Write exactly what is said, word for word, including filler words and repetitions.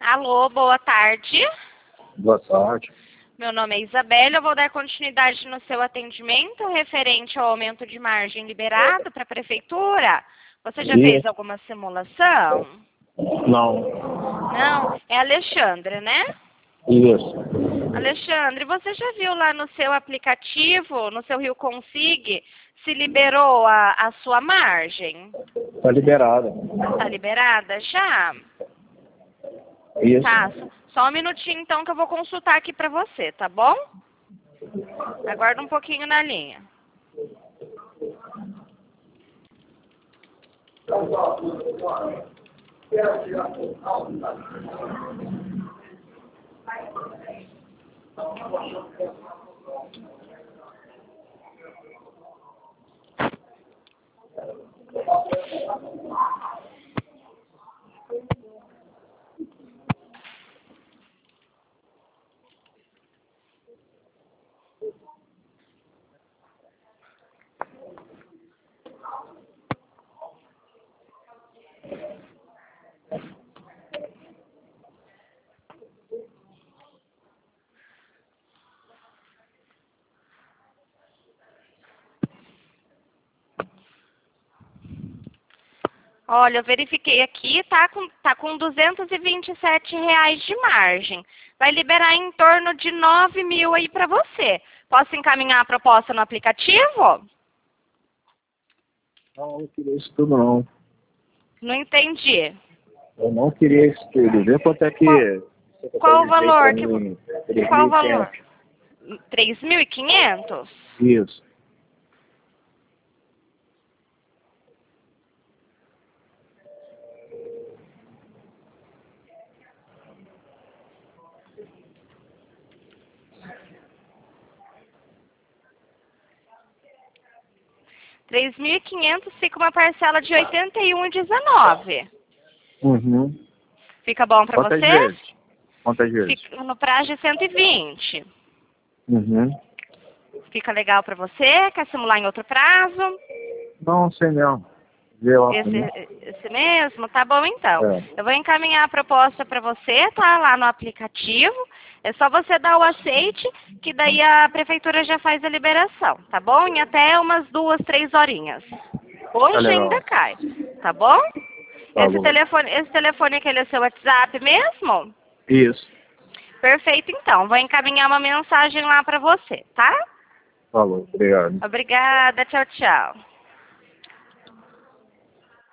Alô, boa tarde. Boa tarde. Meu nome é Isabela, eu vou dar continuidade no seu atendimento referente ao aumento de margem liberado para a prefeitura. Você já E... fez alguma simulação? Não. Não? É Alexandre, né? Isso. Alexandre, você já viu lá no seu aplicativo, no seu Rio Consig, se liberou a, a sua margem? Tá liberada. Tá liberada já? Isso. Tá, só um minutinho então que eu vou consultar aqui pra você, tá bom? Aguarda um pouquinho na linha. Olha, eu verifiquei aqui, tá com, tá com duzentos e vinte e sete reais de margem. Vai liberar em torno de nove mil aí pra você. Posso encaminhar a proposta no aplicativo? Não, eu não queria isso tudo, não. Não entendi. Eu não queria isso tudo. Vê quanto é que... Qual, qual o valor? Que, mim, qual o valor? três mil e quinhentos? Isso. três mil e quinhentos fica uma parcela de oitenta e um reais e dezenove centavos. Uhum. Fica bom pra Quantas você? vezes? Quantas vezes? Fica no prazo de cento e vinte. Uhum. Fica legal pra você? Quer simular em outro prazo? Não, sei não. Vê lá. Esse, esse mesmo? Tá bom então. É. Eu vou encaminhar a proposta para você, tá? Lá no aplicativo. É só você dar o aceite, que daí a prefeitura já faz a liberação, tá bom? Em até umas duas, três horinhas. Hoje Tá ainda legal. cai, tá bom? Tá Esse bom. telefone, esse telefone aqui é o seu WhatsApp mesmo? Isso. Perfeito então. Vou encaminhar uma mensagem lá para você, tá? Falou. Obrigado. Obrigada. Tchau, tchau.